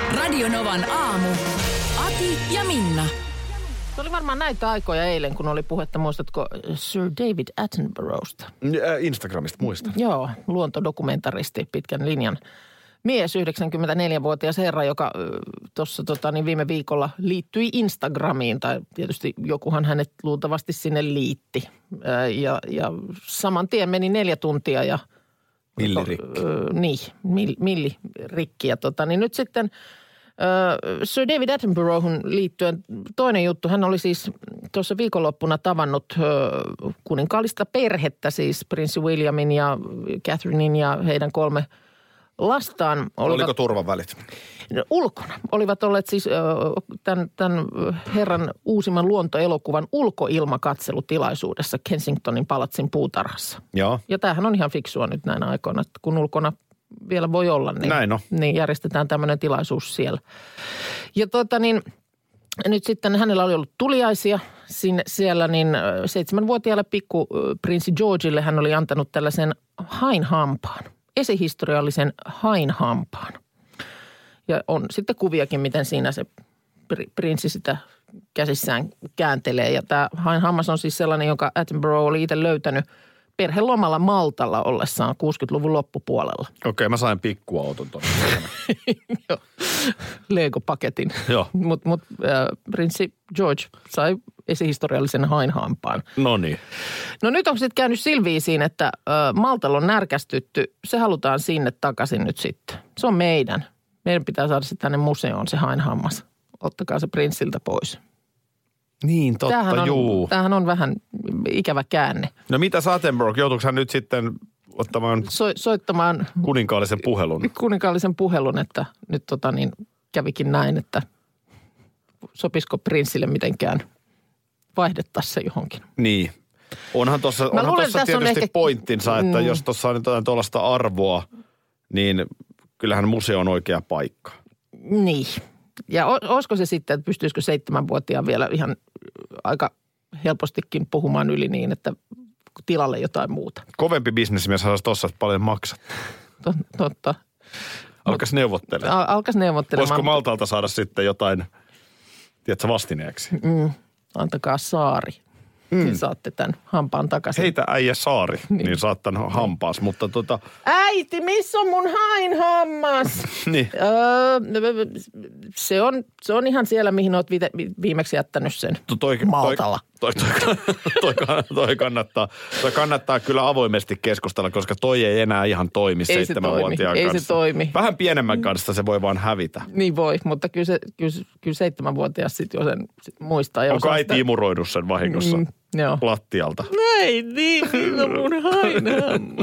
Radio-Novan aamu. Ati ja Minna. Se oli varmaan näitä aikoja eilen, kun oli puhetta, muistatko Sir David Attenboroughsta? Instagramista muista. Joo, luontodokumentaristi, pitkän linjan mies, 94-vuotias herra, joka tuossa viime viikolla liittyi Instagramiin, tai tietysti jokuhan hänet luultavasti sinne liitti. Ja saman tien meni 4 tuntia ja... Millirikki. Millirikki. Ja niin nyt sitten Sir David Attenboroughun liittyen toinen juttu. Hän oli siis tuossa viikonloppuna tavannut kuninkaallista perhettä, siis prinssi Williamin ja Catherinein ja heidän 3 lastaan. Oliko turvavälit? Ulkona. Olivat olleet siis tämän herran uusimman luontoelokuvan ulkoilmakatselutilaisuudessa Kensingtonin palatsin puutarhassa. Joo. Ja tämähän on ihan fiksua nyt näinä aikoina, että kun ulkona vielä voi olla, niin, näin on. Niin järjestetään tämmöinen tilaisuus siellä. Ja nyt sitten hänellä oli ollut tuliaisia siellä, niin 7-vuotiaalle pikkuprinssi Georgelle hän oli antanut tällaisen hainhampaan, esihistoriallisen hainhampaan. Ja on sitten kuviakin, miten siinä se prinssi sitä käsissään kääntelee. Ja tämä hainhammas on siis sellainen, jonka Attenborough oli itse löytänyt perhelomalla Maltalla ollessaan 60-luvun loppupuolella. Okei, mä sain pikkuauton tuonne. Joo, Lego-paketin. Joo. Mutta prinssi George sai esihistoriallisen hainhampaan. No niin. No nyt on sitten käynyt silviisiin, että Maltalla on närkästytty. Se halutaan sinne takaisin nyt sitten. Se on meidän. Meidän pitää saada se tänne museoon se hainhammas. Ottakaa se prinssiltä pois. Niin, totta, tämähän on vähän ikävä käänne. No mitä Attenborough, joutuiko hän nyt sitten ottamaan soittamaan kuninkaallisen puhelun? Kuninkaallisen puhelun, että nyt kävikin näin, että sopisiko prinssille mitenkään vaihdettaisiin se johonkin. Niin. Onhan tuossa tietysti pointtinsa, että jos tuossa on jotain tuollaista arvoa, niin kyllähän museo on oikea paikka. Niin. Ja olisiko se sitten, että pystyisikö 7-vuotiaan vielä ihan aika helpostikin puhumaan yli niin, että tilalle jotain muuta. Kovempi bisnesmies saisi tuossa, että paljon maksat. Totta. Alkaisi neuvottelemaan. Alkaisi neuvottelemaan. Voisiko Maltalta saada sitten jotain, tiedätkö, vastineeksi? Antakaa saari. Niin saatte tämän hampaan takaisin. Heitä äijä saari, niin saat tämän hampaas, mutta Äiti, missä on mun hainhammas? Niin. Se on ihan siellä, mihin olet viimeksi jättänyt sen Maltalla. Toi kannattaa kyllä avoimesti keskustella, koska toi ei enää ihan toimi 7-vuotiaan kanssa. Ei se toimi. Vähän pienemmän kanssa se voi vaan hävitä. Niin voi, mutta kyllä 7-vuotias sitten jo sen muistaa. Onko äiti imuroinut sen vahingossa lattialta? Ei niin, mun hainhammas.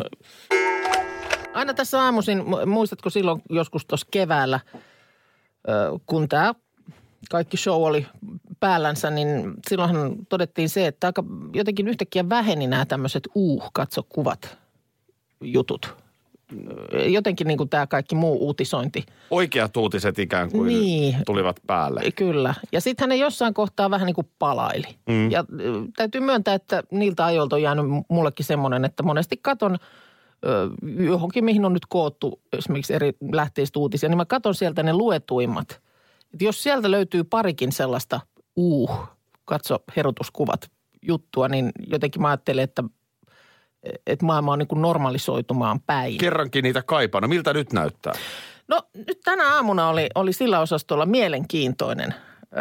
Aina tässä aamuisin, muistatko silloin joskus tuossa keväällä, kun tämä kaikki show oli päällänsä, niin silloinhan todettiin se, että aika jotenkin yhtäkkiä väheni nämä tämmöiset katso kuvat jutut. Jotenkin niin kuin tämä kaikki muu uutisointi. Oikeat uutiset ikään kuin tulivat päälle. Kyllä. Ja sitten hän jossain kohtaa vähän niin kuin palaili. Ja täytyy myöntää, että niiltä ajoilta on jäänyt mullekin semmoinen, että monesti katon johonkin, mihin on nyt koottu esimerkiksi eri lähteistä uutisia, niin mä katon sieltä ne luetuimmat. Et jos sieltä löytyy parikin sellaista katso herotuskuvat juttua, niin jotenkin mä ajattelen, että maailma on niin kuin normalisoitumaan päin. Kerrankin niitä kaipaa. No miltä nyt näyttää? No nyt tänä aamuna oli sillä osastolla mielenkiintoinen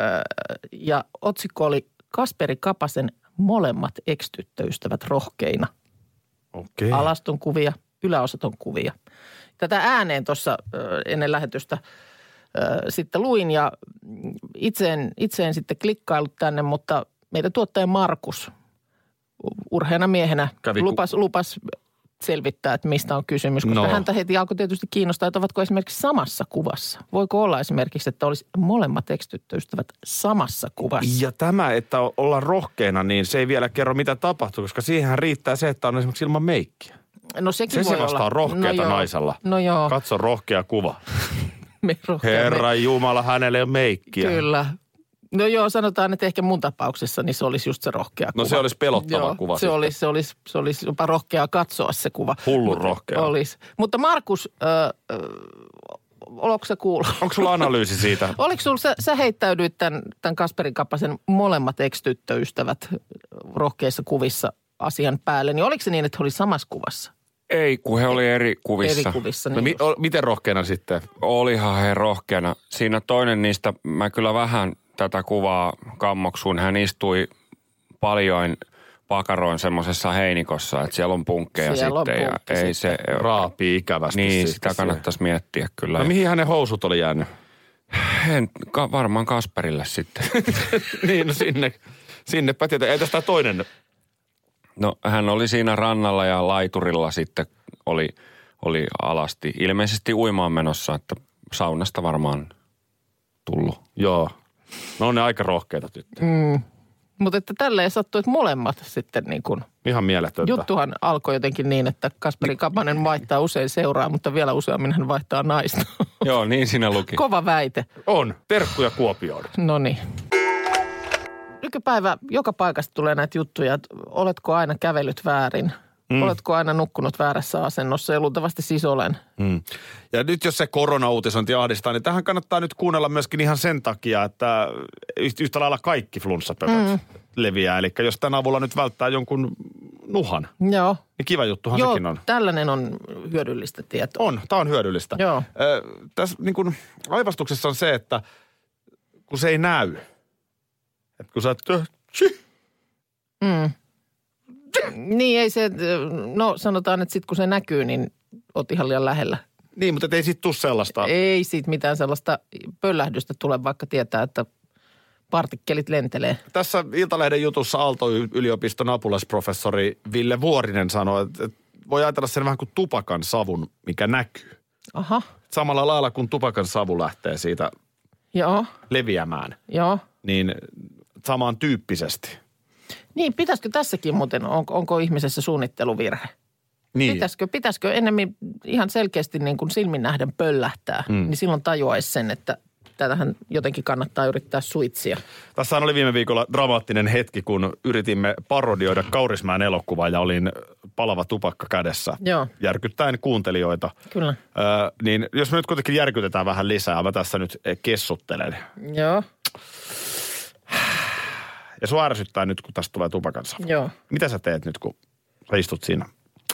ja otsikko oli Kasperi Kapasen molemmat ex-tyttöystävät rohkeina. Okei. Alaston kuvia, yläosaton kuvia. Tätä ääneen tuossa ennen lähetystä sitten luin ja itse en sitten klikkailut tänne, mutta meidän tuottaja Markus urheana miehenä lupas selvittää, että mistä on kysymys, koska häntä heti alkoi tietysti kiinnostaa, että ovatko esimerkiksi samassa kuvassa. Voiko olla esimerkiksi, että olisi molemmat ex-tyttöystävät samassa kuvassa? Ja tämä, että ollaan rohkeina, niin se ei vielä kerro, mitä tapahtuu, koska siihen riittää se, että on esimerkiksi ilman meikkiä. No sekin voi olla. Se vasta on rohkeata naisella. No joo. Katso rohkea kuva. Herra Jumala, hänelle ei ole meikkiä. Kyllä. No joo, sanotaan, että ehkä mun tapauksessa niin se olisi just se rohkea kuva. No se olisi pelottava kuva. Se olisi jopa rohkeaa katsoa se kuva. Hullun rohkea. Olisi. Mutta Markus oletko sä kuullut? Onko sulla analyysi siitä? Oliko sulla, sä heittäydyit tämän Kasperin Kapasen molemmat ex-tyttöystävät rohkeissa kuvissa asian päälle, niin oliko se niin, että he oli samassa kuvassa? Ei, kun he oli eri kuvissa. Eri kuvissa, niin. No, miten rohkeana sitten? Olihan he rohkeana. Siinä toinen niistä, mä kyllä vähän tätä kuvaa kammoksuun. Hän istui paljon pakaroin semmoisessa heinikossa, että siellä on punkkeja siellä sitten. On punkki ei sitten. se raapii ikävästi. Niin, sitä kannattaisi miettiä kyllä. No mihin hänen housut oli jäänyt? Varmaan Kasperille sitten. Niin, no sinnepä tietää. Ei tästä toinen. No hän oli siinä rannalla ja laiturilla sitten oli alasti. Ilmeisesti uimaan menossa, että saunasta varmaan tullut. Joo. No on ne aika rohkeita tyttöjä. Mutta että tälleen sattui, että molemmat sitten niin kuin... Ihan mieletöntä. Juttuhan alkoi jotenkin niin, että Kasperi Kapanen vaihtaa usein seuraa, mutta vielä useammin hän vaihtaa naista. Joo, niin siinä luki. Kova väite. On. Terkkuja Kuopioon. No niin. Nykypäivä joka paikasta tulee näitä juttuja, että oletko aina kävellyt väärin? Oletko aina nukkunut väärässä asennossa ja luultavasti siis olen. Ja nyt jos se koronauutisointi ahdistaa, niin tähän kannattaa nyt kuunnella myöskin ihan sen takia, että yhtä lailla kaikki flunssapöpöt leviää. Eli jos tämän avulla nyt välttää jonkun nuhan, Joo. niin kiva juttuhan Joo, sekin on. Tällainen on hyödyllistä tietoa. Tämä on hyödyllistä. Joo. Tässä niin kuin aivastuksessa on se, että kun se ei näy, että kun sä Niin ei se, no sanotaan, että sitten kun se näkyy, niin oot ihan liian lähellä. Niin, mutta ei siitä tule sellaista. Ei siitä mitään sellaista pöllähdystä tule, vaikka tietää, että partikkelit lentelee. Tässä Iltalehden jutussa Aalto-yliopiston apulaisprofessori Ville Vuorinen sanoi, että voi ajatella sen vähän kuin tupakan savun, mikä näkyy. Aha. Samalla lailla kun tupakan savu lähtee siitä leviämään. Joo. Niin samantyyppisesti. Niin, pitäisikö tässäkin muuten, onko ihmisessä suunnitteluvirhe? Niin. Pitäisikö ennemmin ihan selkeästi niin kuin silmin nähden pöllähtää, niin silloin tajuaisi sen, että tätähän jotenkin kannattaa yrittää suitsia. Tässä oli viime viikolla dramaattinen hetki, kun yritimme parodioida Kaurismäen elokuvaa ja olin palava tupakka kädessä. Joo. Järkyttäen kuuntelijoita. Kyllä. Niin jos me nyt kuitenkin järkytetään vähän lisää, mä tässä nyt kessuttelen. Joo. Ja sua ärsyttää nyt, kun tästä tulee tupakansavu. Joo. Mitä sä teet nyt, kun sä istut siinä?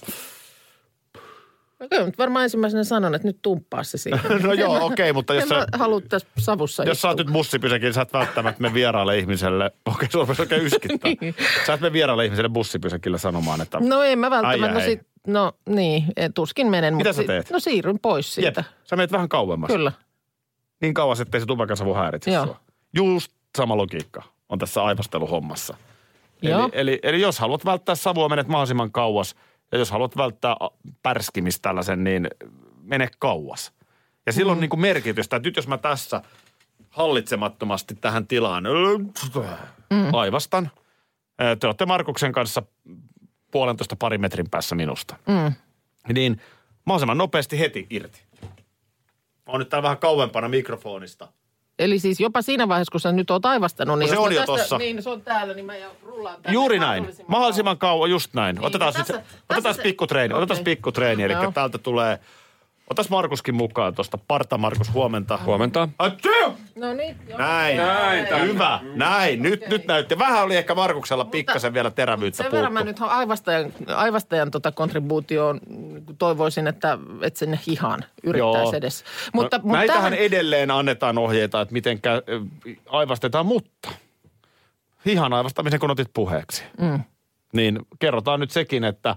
Kyllä, mutta varmaan ensimmäisenä sanon, että nyt tumppaa se siihen. No joo, okei, mutta jos sä... haluat tässä savussa jos sä oot nyt bussipysäkillä, sä et välttämättä me vieraalle ihmiselle... Okei, se on oikein yskittää. Niin. Sä et me vieraalle ihmiselle bussipysäkillä sanomaan, että... No en mä välttämättä. No niin, tuskin menen. Mitä sä teet? No siirryn pois siitä. Jep, sä menet vähän kauemmas. Kyllä. Niin kauas, ettei se tupakansavu häiritse sua. Just sama logiikka on tässä aivasteluhommassa. Eli jos haluat välttää savua, menet mahdollisimman kauas. Ja jos haluat välttää pärskimistä tällaisen, niin mene kauas. Ja silloin on niin kuin merkitystä, että nyt jos mä tässä hallitsemattomasti tähän tilaan aivastan. Te olette Markuksen kanssa 1,5 metrin päässä minusta. Niin mahdollisimman nopeasti heti irti. Mä oon nyt täällä vähän kauempana mikrofonista. Eli siis jopa siinä vaiheessa, kun sä nyt oot aivastanut, niin se on jo tossa. Niin, se on täällä, niin mä rullaan tänne. Juuri näin. Mahdollisimman kauan, just näin. Niin, Otetaan pikkutreeni. Okay. Otetaan pikkutreeni, eli täältä tulee... Otas Markuskin mukaan tuosta. Parta Markus, huomenta. Huomenta. No niin. Näin. Hyvä. Näin. Nyt näytti. Vähän oli ehkä Markuksella pikkasen vielä terävyyttä puuttu. Sen verran mä nyt aivastajan kontribuutioon toivoisin, että sinne hihaan yrittäisi edes. Mutta näitähän edelleen annetaan ohjeita, että miten aivastetaan, mutta hihan aivastamisen kun otit puheeksi. Niin kerrotaan nyt sekin, että...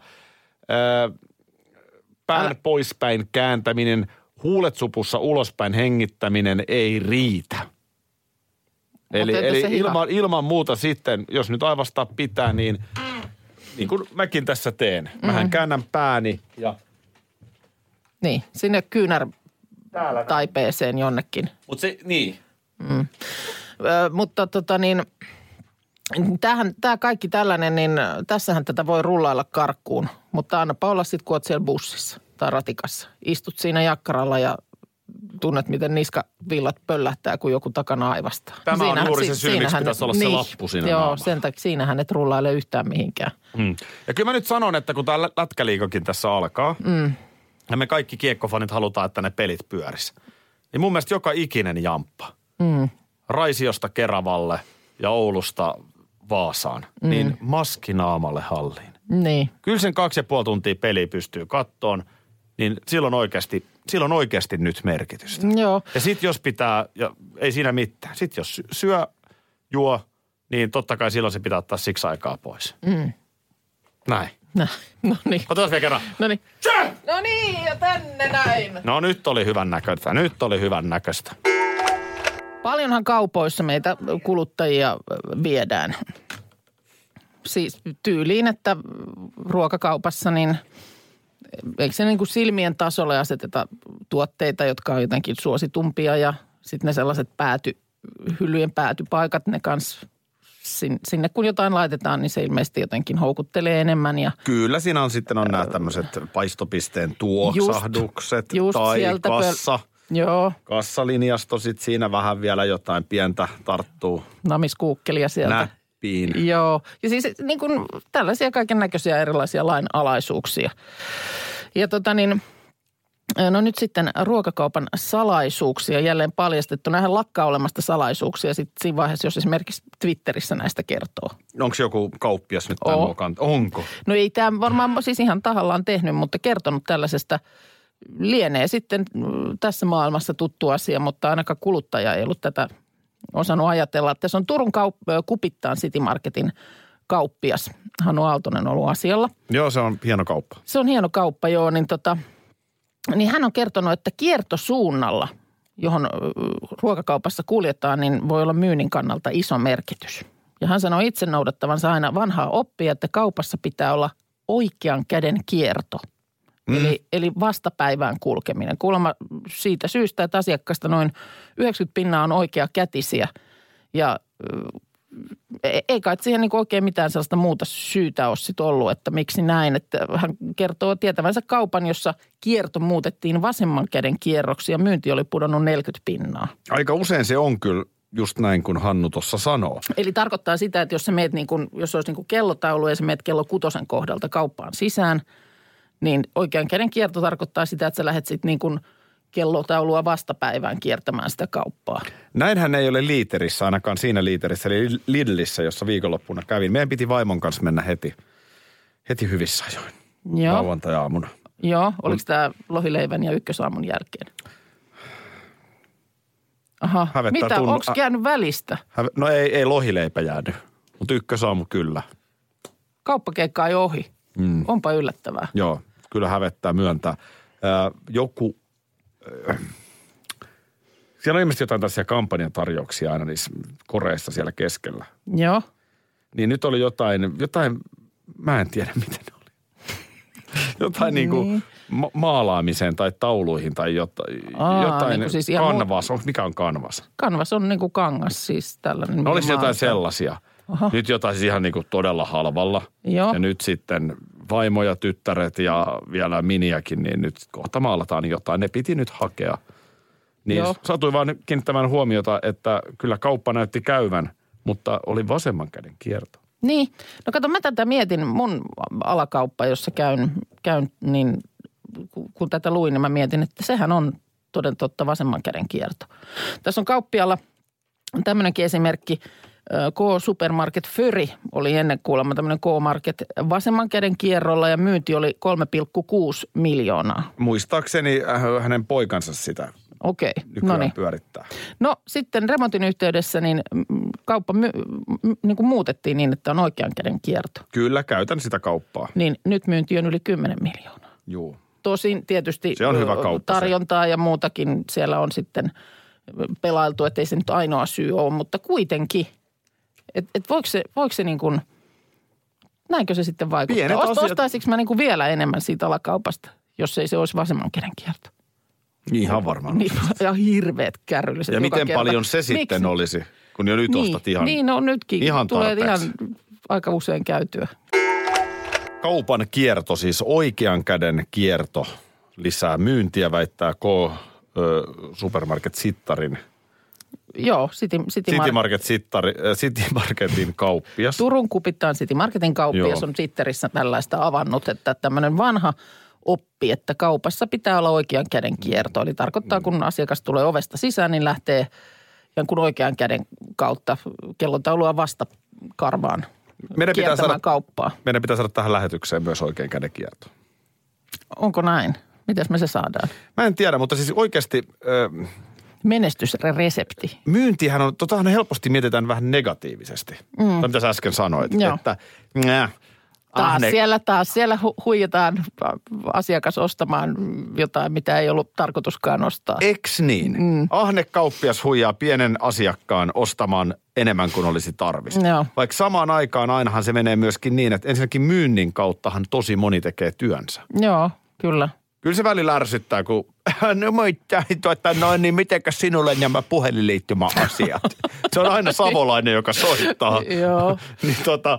Pään poispäin kääntäminen, huulet supussa ulospäin hengittäminen ei riitä. Eli ilman muuta sitten, jos nyt aivastaa pitää, niin kuin mäkin tässä teen. Mähän käännän pääni ja... Niin, sinne kyynärtaipeeseen jonnekin. Mutta se, niin. Mutta tämä kaikki tällainen, niin tässähän tätä voi rullailla karkkuun, mutta annapa olla sitten, kun oot siellä bussissa tai ratikassa. Istut siinä jakkaralla ja tunnet, miten niskavillat pöllähtää, kun joku takana aivastaa. Tämä on juuri se syy, miksi pitäisi olla se lappu siinä Joo, sen takia siinähän et rullaile yhtään mihinkään. Ja kyllä mä nyt sanon, että kun tämä lätkäliikokin tässä alkaa, ja me kaikki kiekkofanit halutaan, että ne pelit pyörisi. niin mun mielestä joka ikinen jamppa, Raisiosta Keravalle ja Oulusta Vaasaan, niin maskinaamalle halliin. Niin. Kyllä sen 2,5 tuntia peliä pystyy kattoon, niin silloin oikeasti nyt merkitystä. Joo. Ja sit jos pitää, ja ei siinä mitään, sit jos syö, juo, niin totta kai silloin se pitää ottaa siksi aikaa pois. Näin. No niin. Otetaan vielä kerran. No niin. No niin, ja tänne näin. No nyt oli hyvän näköistä. Paljonhan kaupoissa meitä kuluttajia viedään. Siis tyyliin, että ruokakaupassa niin eikö se niin kuin silmien tasolle aseteta tuotteita, jotka on jotenkin suositumpia ja sitten ne sellaiset hyllyjen päätypaikat, ne kanssa sinne kun jotain laitetaan, niin se ilmeisesti jotenkin houkuttelee enemmän. Ja kyllä siinä on sitten nämä tämmöiset paistopisteen tuoksahdukset tai kassa. Joo. Kassalinjasto sitten siinä vähän vielä jotain pientä tarttuu. Namiskuukkelia sieltä. Näppiin. Joo. Ja siis niin kuin tällaisia kaiken näköisiä erilaisia lainalaisuuksia. Ja no nyt sitten ruokakaupan salaisuuksia jälleen paljastettu. Nämähän lakkaa olemasta salaisuuksia sitten siinä vaiheessa, jos esimerkiksi Twitterissä näistä kertoo. Onko joku kauppias nyt tämän luokan? Onko? No ei tämä varmaan siis ihan tahallaan tehnyt, mutta kertonut tällaisesta lienee sitten tässä maailmassa tuttu asia, mutta ainakaan kuluttaja ei ollut tätä osannut ajatella. Tässä on Turun Kupittaan City Marketin kauppias. Hannu Aaltonen on ollut asialla. Joo, se on hieno kauppa. Se on hieno kauppa, joo. Niin hän on kertonut, että kiertosuunnalla, johon ruokakaupassa kuljetaan, niin voi olla myynnin kannalta iso merkitys. Ja hän sanoi itse noudattavansa aina vanhaa oppia, että kaupassa pitää olla oikean käden kierto. Eli vastapäivään kulkeminen. Kuulemma siitä syystä, että asiakkaista noin 90% on oikeakätisiä ja ei kai siihen niin oikein mitään sellaista muuta syytä ole sitten ollut, että miksi näin. Että hän kertoo tietävänsä kaupan, jossa kierto muutettiin vasemman käden kierroksi ja myynti oli pudonnut 40%. Aika usein se on kyllä just näin, kun Hannu tuossa sanoo. Eli tarkoittaa sitä, että jos sä meet jos olisi kellotaulu ja sä meet kello 6 kohdalta kauppaan sisään, niin oikean käden kierto tarkoittaa sitä, että sä lähdet sitten kellotaulua vastapäivään kiertämään sitä kauppaa. Näinhän ei ole Liiterissä, ainakaan siinä Liiterissä, eli Lidlissä, jossa viikonloppuna kävin. Meidän piti vaimon kanssa mennä heti hyvissä ajoin. Joo. Lauantai-aamuna. Joo, oliko tämä lohileivän ja ykkösaamun jälkeen? Aha, mitä, onko jäänyt välistä? No ei lohileipä jäänyt, mutta ykkösaamu kyllä. Kauppakeikka ei ohi. Onpa yllättävää. Joo, kyllä hävettää myöntää. Siellä on ilmeisesti jotain tällaisia kampanjatarjouksia aina niissä koreissa siellä keskellä. Joo. Niin nyt oli jotain, mä en tiedä miten ne oli. Jotain niin kuin maalaamiseen tai tauluihin tai jotain niin siis kanvas. Mikä on kanvas? Kanvas on niin kuin kangas siis tällainen. Olisi jotain sellaisia. Aha. Nyt jotain siis ihan niin kuin todella halvalla. Joo. Ja nyt sitten vaimo ja tyttäret ja vielä miniäkin, niin nyt kohta maalataan jotain. Ne piti nyt hakea. Niin satuin vaan kiinnittämään huomiota, että kyllä kauppa näytti käyvän, mutta oli vasemman käden kierto. Niin. No kato, mä tätä mietin. Mun alakauppa, jossa käyn niin kun tätä luin, niin mä mietin, että sehän on toden totta vasemman käden kierto. Tässä on kauppialla tämmöinenkin esimerkki. K-Supermarket Föri oli ennen kuulemma tämmöinen K-Market vasemman käden kierrolla ja myynti oli 3,6 miljoonaa. Muistaakseni hänen poikansa sitä nykyään pyörittää. No sitten remontin yhteydessä niin kauppa niin kuin muutettiin niin, että on oikean käden kierto. Kyllä, käytän sitä kauppaa. Niin nyt myynti on yli 10 miljoonaa. Joo. Tosin tietysti se on hyvä kauppa, tarjontaa ja muutakin siellä on sitten pelailtu, että ei se nyt ainoa syy ole, mutta kuitenkin. Että voiko se niin kuin, näinkö se sitten vaikuttaa? Ostaisinko mä niin kuin vielä enemmän siitä alakaupasta, jos ei se olisi vasemman käden kierto? Ihan varmaan. Niin, ja hirveät kärrylliset. Ja miten paljon se sitten olisi, kun jo nyt ostat ihan niin, no nytkin. Ihan tulee ihan aika usein käytyä. Kaupan kierto, siis oikean käden kierto, lisää myyntiä, väittää Supermarket Sittarin. Joo, City Marketin kauppias. Turun Kupittaan City Marketin kauppias on Twitterissä tällaista avannut, että tämmöinen vanha oppi, että kaupassa pitää olla oikean käden kierto. Eli tarkoittaa, kun asiakas tulee ovesta sisään, niin lähtee jonkun oikean käden kautta kellontaulua vasta karvaan kiertämään kauppaa. Meidän pitää saada tähän lähetykseen myös oikean käden kierto. Onko näin? Mitäs me se saadaan? Mä en tiedä, mutta siis oikeasti... Menestysresepti. Myyntihän on, totahan helposti mietitään vähän negatiivisesti. Tai mitä sä äsken sanoit. Joo. Että Taas siellä huijataan asiakas ostamaan jotain, mitä ei ollut tarkoituskaan ostaa. Eks niin? Ahne kauppias huijaa pienen asiakkaan ostamaan enemmän kuin olisi tarvis. Joo. Vaikka samaan aikaan ainahan se menee myöskin niin, että ensinnäkin myynnin kauttahan tosi moni tekee työnsä. Joo, kyllä. Kyllä se välillä ärsyttää, kun niin mitenkäs sinulle nämä puhelinliittymäasiat? Se on aina savolainen, joka soittaa. Joo. Niin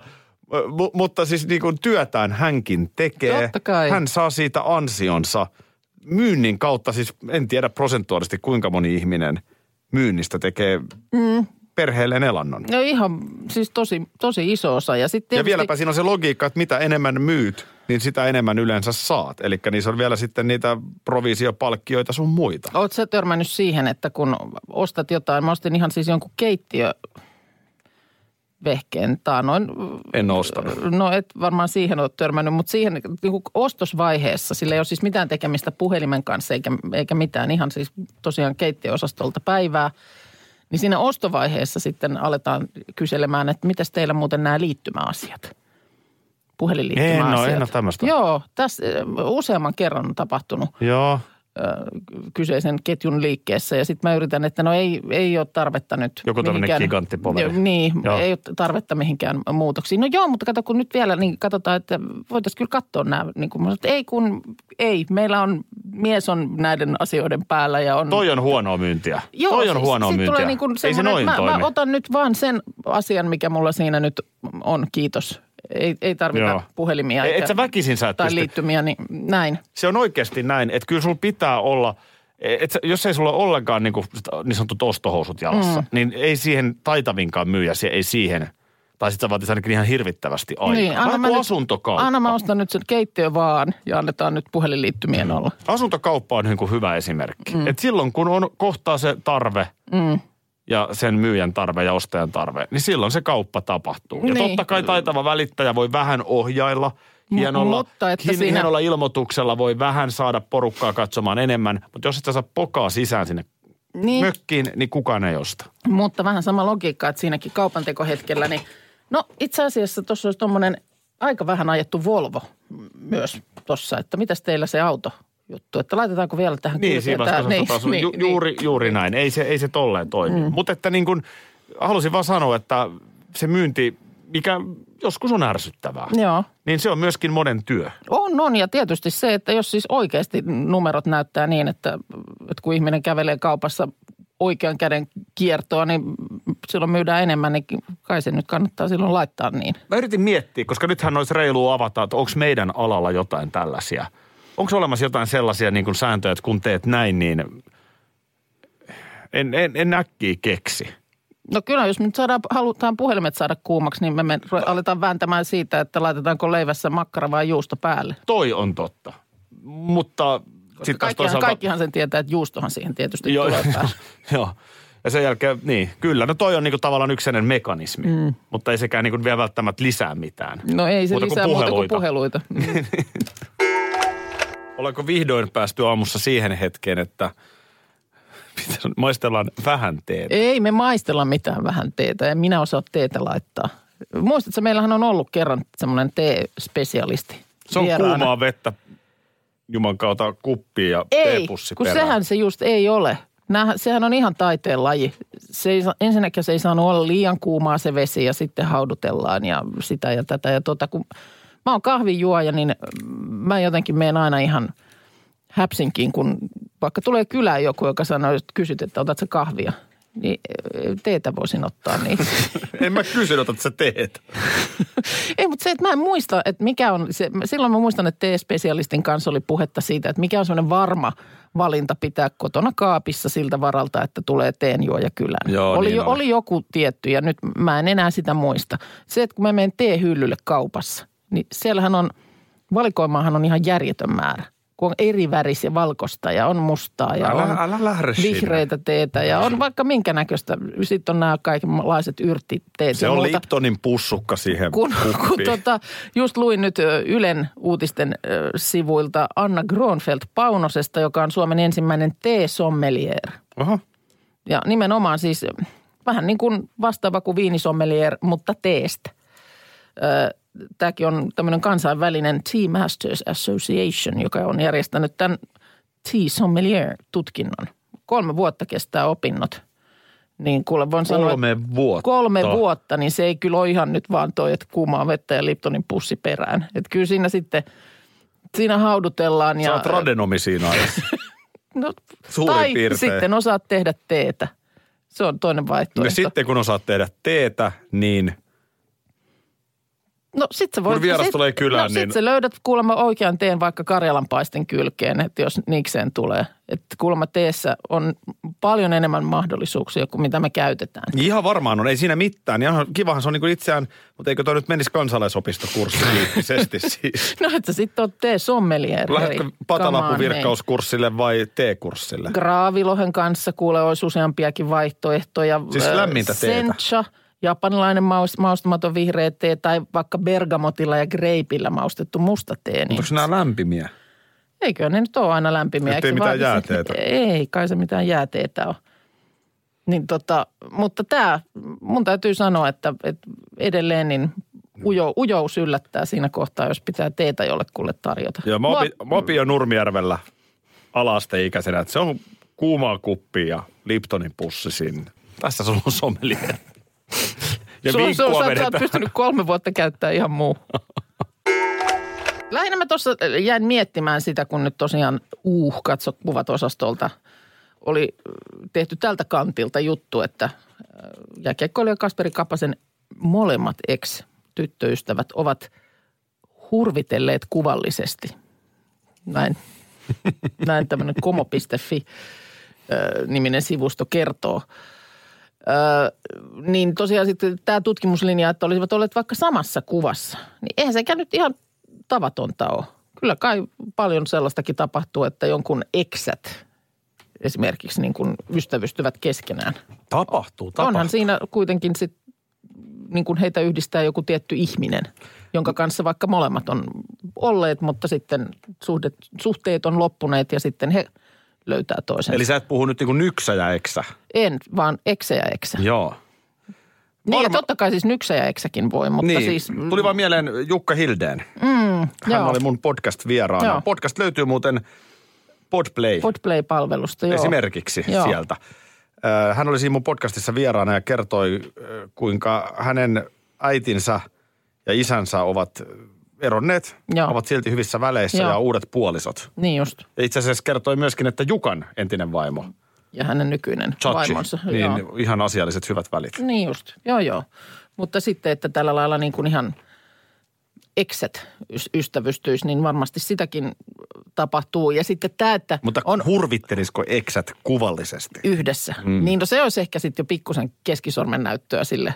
mutta siis niin kuin työtään hänkin tekee. Totta kai. Hän saa siitä ansionsa myynnin kautta. Siis en tiedä prosentuaalisesti kuinka moni ihminen myynnistä tekee perheelleen elannon. No ihan siis tosi iso osa. Ja vieläpä siinä on se logiikka, että mitä enemmän myyt, niin sitä enemmän yleensä saat. Eli niissä on vielä sitten niitä provisiopalkkioita sun muita. Oletko sä törmännyt siihen, että kun ostat jotain, mä ostin ihan siis jonkun keittiövehkeen taanoin. En ostanut. No et varmaan siihen ole törmännyt, mutta siihen niin ostosvaiheessa, sillä ei ole siis mitään tekemistä puhelimen kanssa eikä mitään, ihan siis tosiaan keittiöosastolta päivää. Niin siinä ostovaiheessa sitten aletaan kyselemään, että mitäs teillä muuten nämä liittymäasiat, puhelinliittymäasiat. En ole tämmöistä. Joo, tässä useamman kerran on tapahtunut. Joo. Kyseisen ketjun liikkeessä ja sitten mä yritän, että no ei ole tarvetta nyt. Joku tämmöinen giganttipoveri. Niin, joo. Ei ole tarvetta mihinkään muutoksiin. No joo, mutta kato kun nyt vielä, niin katsotaan, että voitaisiin kyllä katsoa nämä. Niin kuin mä sanoin, ei, meillä on, mies on näiden asioiden päällä ja on. Toi on huonoa myyntiä. Joo, toi on huonoa myyntiä. Tulee niin kuin ei se noin toimi. Mä otan nyt vaan sen asian, mikä mulla siinä nyt on, kiitos. Ei tarvita puhelimia et sä väkisin sä tai liittymiä, niin näin. Se on oikeasti näin, että kyllä sulla pitää olla, jos ei sulla ole ollenkaan niin sanotut ostohousut jalassa, niin ei siihen taitavinkaan myyjä, ei siihen, tai sitten sä vaatit ainakin ihan hirvittävästi aikaa. Niin, vähän kuin asuntokauppa. Anna mä ostan nyt sen keittiö vaan ja annetaan nyt puhelinliittymien olla. Asuntokauppa on niin kuin hyvä esimerkki. Että silloin kun kohtaa se tarve, ja sen myyjän tarve ja ostajan tarve, niin silloin se kauppa tapahtuu. Ja niin. Totta kai taitava välittäjä voi vähän ohjailla, hienolla ilmoituksella voi vähän saada porukkaa katsomaan enemmän, mutta jos et sä saa pokaa sisään sinne mökkiin, niin kukaan ei osta. Mutta vähän sama logiikka, että siinäkin kaupantekohetkellä, niin no itse asiassa tuossa olisi tommoinen aika vähän ajettu Volvo myös tuossa, että mitäs teillä se auto juttu, että laitetaanko vielä tähän juuri näin. Ei se tolleen toimi. Mutta että niin kuin halusin vaan sanoa, että se myynti, mikä joskus on ärsyttävää, niin se on myöskin monen työ. On ja tietysti se, että jos siis oikeasti numerot näyttää niin, että kun ihminen kävelee kaupassa oikean käden kiertoa, niin silloin myydään enemmän, niin kai se nyt kannattaa silloin laittaa niin. Mä yritin miettiä, koska nythän olisi reilua avata, että onko meidän alalla jotain tällaisia. Onko olemassa jotain sellaisia niin kuin sääntöjä, että kun teet näin, niin en äkkiä keksi. No kyllä, jos me nyt halutaan puhelimet saada kuumaksi, niin me aletaan vääntämään siitä, että laitetaanko leivässä makkara vai juusto päälle. Toi on totta, mutta kaikkihan sen tietää, että juustohan siihen tietysti tulee päälle. Joo. Ja sen jälkeen, niin, kyllä. No toi on niinku tavallaan yksinen mekanismi, mutta ei sekään niinku vielä välttämättä lisää mitään. No ei se lisää muuta kuin puheluita. Ollaanko vihdoin päästy aamussa siihen hetkeen, että maistellaan vähän teetä? Ei me maistella mitään vähän teetä ja minä osaan teetä laittaa. Muistatko, meillähän on ollut kerran semmoinen tee-spesialisti. Se on kuumaa vettä juman kautta kuppiin ja teepussi perään. Kun sehän se just ei ole. Sehän on ihan taiteen laji. Ensinnäkin se ei saanut olla liian kuumaa se vesi ja sitten haudutellaan ja sitä ja tätä ja kun mä oon kahvinjuoja, niin mä jotenkin menen aina ihan häpsinkin, kun vaikka tulee kylään joku, joka sanoo, että kysyt, että otat sä kahvia, niin teetä voisin ottaa niin. En mä kysy, otat sä teetä. Ei, mutta se, että mä en muista, että mikä on se, silloin mä muistan, että tee-spesialistin kanssa oli puhetta siitä, että mikä on semmoinen varma valinta pitää kotona kaapissa siltä varalta, että tulee teenjuoja kylään. Joo, oli joku tietty ja nyt mä en enää sitä muista. Se, että kun mä menen teehyllylle kaupassa, niin siellähän on, valikoimaahan on ihan järjetön määrä. kun on eri värisiä valkoista ja on mustaa ja on vihreitä teetä ja on vaikka minkä näköistä. Sitten on nämä kaikenlaiset yrttiteet. Se on Liptonin pussukka siihen just luin nyt Ylen uutisten sivuilta Anna Gronfeldt-Paunosesta, joka on Suomen ensimmäinen tee-sommelier. Oho. Ja nimenomaan siis vähän niin kuin vastaava kuin viinisommelier, mutta teestä. Tämäkin on tämmöinen kansainvälinen Tea Masters Association, joka on järjestänyt tämän Tea Sommelier-tutkinnon. 3 vuotta kestää opinnot. Niin kuule voin sanoa, 3 vuotta. 3 vuotta, niin se ei kyllä ole ihan nyt vaan toi, että kuumaa vettä ja Liptonin pussi perään. Että kyllä siinä sitten, siinä haudutellaan. Sä oot radenomi siinä ajassa. No, suurin piirtein. Sitten osaat tehdä teetä. Se on toinen vaihtoehto. Ja sitten kun osaat tehdä teetä, niin no sit sä voit, kun vieras tulee kylään, niin sit sä löydät kuulemma oikean teen vaikka karjalanpaisten kylkeen, että jos niikseen tulee. Että kuulemma teessä on paljon enemmän mahdollisuuksia kuin mitä me käytetään. Ihan varmaan on, ei siinä mitään. Ihan kivahan se on niin kuin itseään, mutta eikö toi nyt menisi kansalaisopistokurssityyppisesti siis? No et sä sitten oot tee-sommelier. Lähdetkö patalapuvirkkauskurssille vai teekurssille? Graavilohen kanssa kuule olisi useampiakin vaihtoehtoja. Siis lämmintä teetä. Sencha, japanilainen maustamaton vihreä tee tai vaikka bergamotilla ja greipillä maustettu musta tee. Niin onko nämä lämpimiä? Eikö ne nyt ole aina lämpimiä? Ettei mitään jääteetä. Ei, kai se mitään jääteetä ole. Niin mutta tämä, mun täytyy sanoa, että edelleen niin ujous yllättää siinä kohtaa, jos pitää teetä jollekulle tarjota. Joo, mä opin jo Nurmijärvellä ala-asteikäisenä, että se on kuumaa kuppia ja Liptonin pussi sinne. Tässä sulla on sommelier. Ja vinkkua vedetään. Sä oot pystynyt 3 vuotta käyttämään ihan muu. Lähinnä mä tuossa jäin miettimään sitä, kun nyt tosiaan katso kuvat osastolta. Oli tehty tältä kantilta juttu, että jääkiekkoilija Kasperi Kapasen molemmat ex-tyttöystävät ovat hurvitelleet kuvallisesti. Näin tämmöinen komo.fi-niminen sivusto kertoo. Niin tosiaan sitten tämä tutkimuslinja, että olisivat olleet vaikka samassa kuvassa, niin eihän sekään nyt ihan tavatonta ole. Kyllä kai paljon sellaistakin tapahtuu, että jonkun eksät esimerkiksi niin kuin ystävystyvät keskenään. Tapahtuu. Onhan siinä kuitenkin sit, niin kuin heitä yhdistää joku tietty ihminen, jonka kanssa vaikka molemmat on olleet, mutta sitten suhteet on loppuneet ja sitten he löytää toisen. Eli sä et puhu nyt niin kuin nyksä ja eksä? En, vaan eksä ja eksä. Joo. Niin ja totta kai siis nyksä ja eksäkin voi, mutta niin, siis tuli vaan mieleen Jukka Hildeen. Hän oli mun podcast-vieraana. Joo. Podcast löytyy muuten Podplay-palvelusta, joo. Esimerkiksi sieltä. Hän oli siinä mun podcastissa vieraana ja kertoi, kuinka hänen äitinsä ja isänsä ovat eronneet. Joo. Ovat silti hyvissä väleissä ja uudet puolisot. Niin just. Ja itse asiassa kertoi myöskin, että Jukan entinen vaimo. Ja hänen nykyinen vaimonsa. Niin, ihan asialliset hyvät välit. Niin just, joo. Mutta sitten, että tällä lailla niin kuin ihan ekset ystävystyisi, niin varmasti sitäkin tapahtuu. Ja sitten tämä, että mutta hurvittelisiko eksät kuvallisesti? Yhdessä. Niin no se olisi ehkä sitten jo pikkusen keskisormen näyttöä sille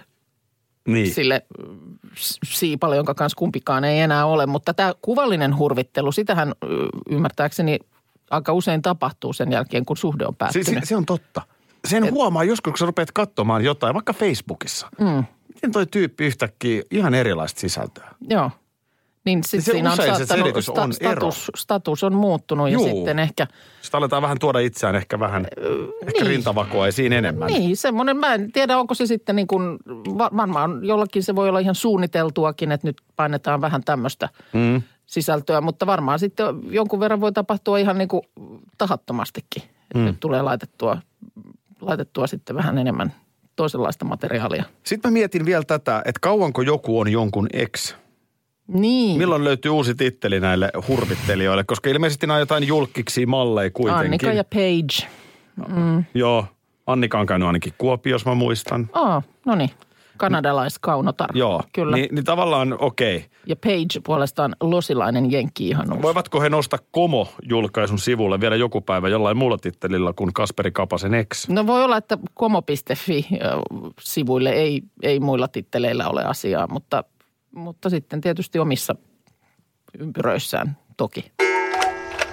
siipalle, jonka kanssa kumpikaan ei enää ole. Mutta tämä kuvallinen hurvittelu, sitähän ymmärtääkseni aika usein tapahtuu sen jälkeen, kun suhde on päättynyt. Se on totta. Sen huomaa joskus, kun sä rupeat katsomaan jotain, vaikka Facebookissa. Miten toi tyyppi yhtäkkiä ihan erilaista sisältöä? Joo. Niin sitten siinä on saattanut, status on muuttunut ja sitten ehkä sitä aletaan vähän tuoda itseään ehkä vähän ehkä rintavakoa esiin enemmän. Niin, semmoinen, mä en tiedä onko se sitten niin kuin, varmaan jollakin se voi olla ihan suunniteltuakin, että nyt painetaan vähän tämmöistä sisältöä, mutta varmaan sitten jonkun verran voi tapahtua ihan niin kuin tahattomastikin, että nyt tulee laitettua sitten vähän enemmän toisenlaista materiaalia. Sitten mä mietin vielä tätä, että kauanko joku on jonkun ex. Niin. Milloin löytyy uusi titteli näille hurvittelijoille? Koska ilmeisesti nämä on jotain julkkisia malleja kuitenkin. Annika ja Paige. Joo, Annika on käynyt ainakin Kuopiossa, mä muistan. No niin. Kanadalaiskaunotar. Joo, kyllä. Niin tavallaan okei. Ja Paige puolestaan losilainen jenkki-ihanuus. Voivatko he nostaa Komo-julkaisun sivulle vielä joku päivä jollain muulla tittelillä kuin Kasperi Kapasen ex? No voi olla, että komo.fi-sivuille ei muilla titteleillä ole asiaa, mutta sitten tietysti omissa ympyröissään toki.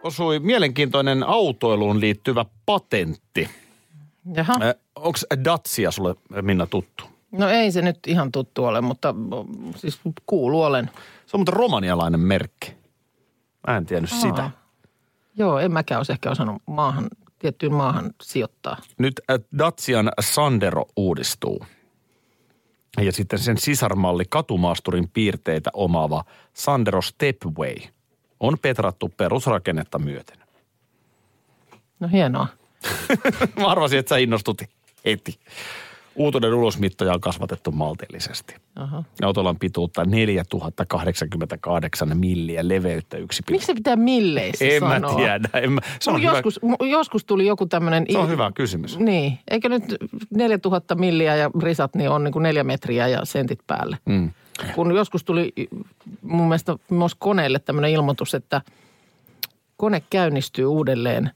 osui mielenkiintoinen autoiluun liittyvä patentti. Jaha. Onko Dacia sulle, Minna, tuttu? No ei se nyt ihan tuttu ole, mutta siis kuuluu olen. Se on muuten romanialainen merkki. Mä en tiennyt sitä. Joo, en mäkään olisi ehkä osannut tiettyyn maahan sijoittaa. Nyt Dacian Sandero uudistuu. Ja sitten sen sisarmalli katumaasturin piirteitä omaava Sandero Stepway on petrattu perusrakennetta myöten. No hienoa. Mä arvasin, että sä innostut heti. Uutuuden ulosmittoja on kasvatettu maltillisesti. Aha. Autolla on pituutta 4088 milliä, leveyttä 1. Miksi se pitää milleissä sanoa? En mä tiedä. Se on joskus tuli joku tämmöinen... Se on hyvä kysymys. Niin. Eikö nyt 4000 milliä ja risat niin on niin kuin 4 metriä ja sentit päälle? Mm. Kun joskus tuli mun mielestä myös koneelle tämmöinen ilmoitus, että kone käynnistyy uudelleen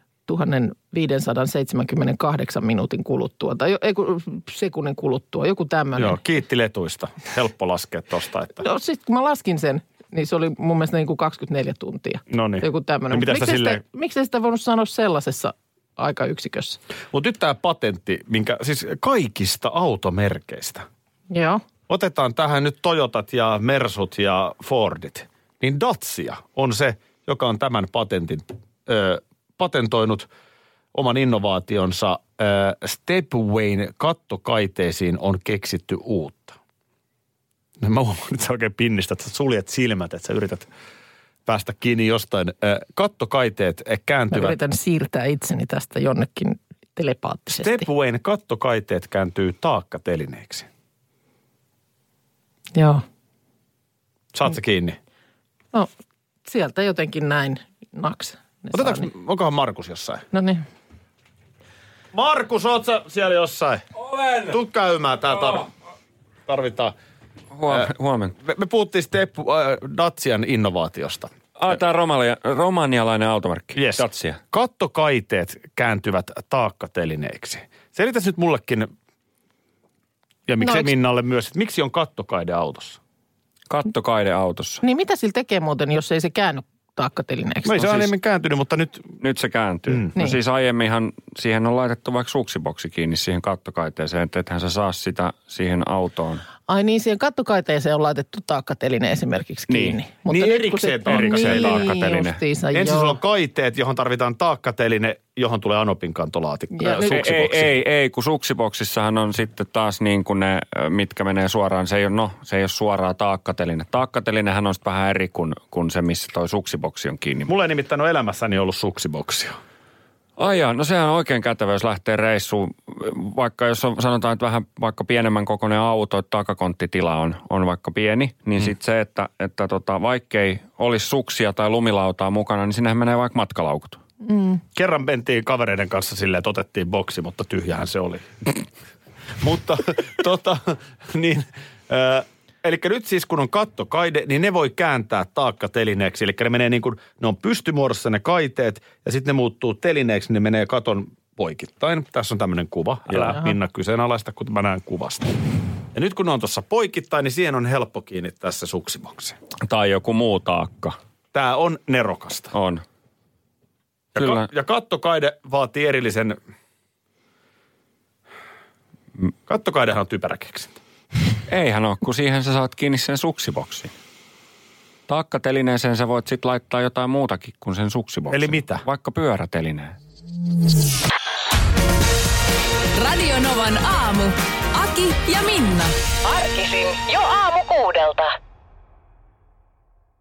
1578 minuutin kuluttua, tai sekunnin kuluttua, joku tämmöinen. Joo, kiitti letuista. Helppo laskea tosta. Että... No sitten kun mä laskin sen, niin se oli mun mielestä niin kuin 24 tuntia. No niin. Joku tämmöinen. No miksi sitä voinut sanoa sellaisessa aikayksikössä? Mutta nyt tämä patentti, siis kaikista automerkeistä. Joo. Otetaan tähän nyt Toyotat ja Mersut ja Fordit. Niin Dacia on se, joka on tämän patentin patentoinut oman innovaationsa. Stepwayn kattokaiteisiin on keksitty uutta. Mä huomaan, että sä oikein pinnistät, että sä suljet silmät, että sä yrität päästä kiinni jostain. Kattokaiteet kääntyvät. Mä yritän siirtää itseni tästä jonnekin telepaattisesti. Stepwayn kattokaiteet kääntyy taakkatelineiksi. Joo. Saat sä kiinni? No, sieltä jotenkin näin naks. Onkohan Markus jossain? No niin. Markus, oot sä siellä jossain? Olen. Tuu käymään, täällä tarvitaan. Huomenna. Me puhuttiin Dacian innovaatiosta. Tämä romanialainen automerkki. Yes. Dacia. Kattokaiteet kääntyvät taakkatelineiksi. Selitäs nyt mullekin, ja miksei Minnalle myös, että miksi on kattokaide autossa? Kattokaide autossa. Niin mitä sillä tekee muuten, jos ei se käänny taakkatelineeksi? No ei se aiemmin kääntynyt, mutta nyt... Nyt se kääntyy. No niin. siis aiemminhan siihen on laitettu vaikka suksiboksi kiinni siihen kattokaiteeseen, että ethän sä saa sitä siihen autoon. Ai niin, siihen kattokaiteeseen on laitettu taakkateline esimerkiksi kiinni. Niin, mutta niin erikseen taakkateline. Justiinsa, ensin sulla on kaiteet, johon tarvitaan taakkateline, johon tulee Anopin kantolaatikko. Ei, kun suksiboksissahan on sitten taas niin kuin ne, mitkä menee suoraan. Se ei ole suoraan taakkateline. Taakkatelinehän on sitten vähän eri kuin se, missä toi suksiboksi on kiinni. Mulla ei nimittäin ole elämässäni ollut suksiboksia. Ai jaa, no sehän on oikein kätevä, jos lähtee reissuun. Vaikka jos on, sanotaan, että vähän vaikka pienemmän kokoinen auto, että takakonttitila on vaikka pieni, niin sitten se, että vaikkei olisi suksia tai lumilautaa mukana, niin sinnehän menee vaikka matkalaukut. Kerran mentiin kavereiden kanssa silleen, että otettiin boksi, mutta tyhjähän se oli. Mutta eli nyt siis kun on kattokaide, niin ne voi kääntää taakkatelineeksi. Eli ne menee niin kuin, ne on pystymuodossa ne kaiteet ja sitten ne muuttuu telineeksi, ne menee katon poikittain. Tässä on tämmöinen kuva. Älä Minna kyseenalaista, kun mä näen kuvasta. Ja nyt kun ne on tuossa poikittain, niin siihen on helppo kiinnittää se suksiboksi. Tai joku muu taakka. Tää on nerokasta. On. Kyllä. Ja kattokaide vaatii erillisen... Kattokaidehan on typerä keksintö. Eihän ole, kun siihen sä saat kiinni sen suksiboksiin. Taakkatelineeseen sä voit sitten laittaa jotain muutakin kuin sen suksiboksin. Eli mitä? Vaikka pyörätelineen. Radio Novan aamu. Aki ja Minna.